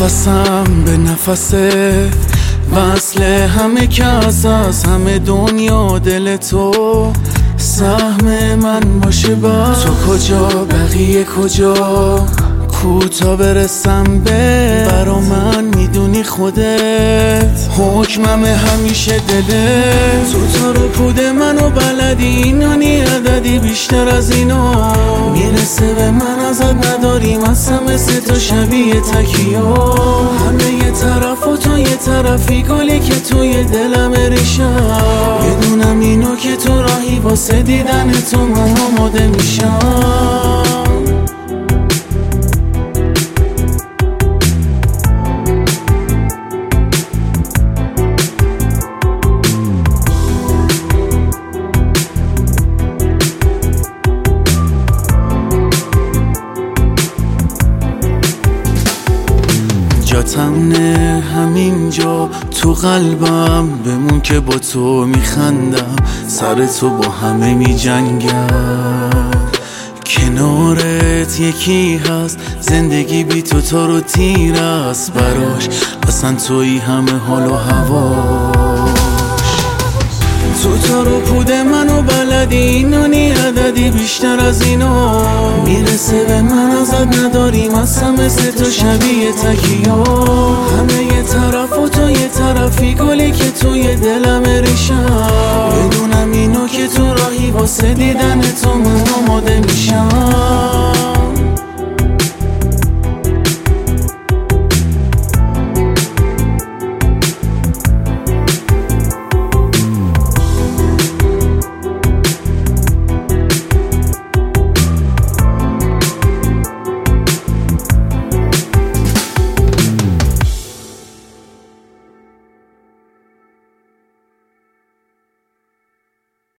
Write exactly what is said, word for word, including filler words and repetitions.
نفسم به نفسه، وصل همه کس از همه دنیا دل تو، سهم من باشه با تو. کجا بقیه کجا، کوتا برسم به برا من میدونی خودت، حکمم همیشه دله. تو تا رو پود منو بلدی، اینانی عددی بیشتر از اینو میرسه به من ازت نداریم، اصلا مثل تو شبیه تکیو. همه یه طرف و تو یه طرفی، گلی که توی دلم ریشم، یه دونم اینو که تو راهی واسه دیدن تو من آماده میشم. جاتم نه همینجا تو قلبم، بمون که با تو میخندم، سر تو با همه میجنگم. کنارت یکی هست، زندگی بی تو تا رو تیر است براش، اصلا توی همه حال و هواش. تو تا رو پود منو بلدی، اینانی عددی بیشتر از اینو میرسه به من ازت نداریم، اصلا مثل تو شبیه تکیو. همه یه طرف و تو یه طرفی، گلی که توی دلم ریشم، یه دونم اینو که تو راهی واسه دیدن تو من آماده میشم.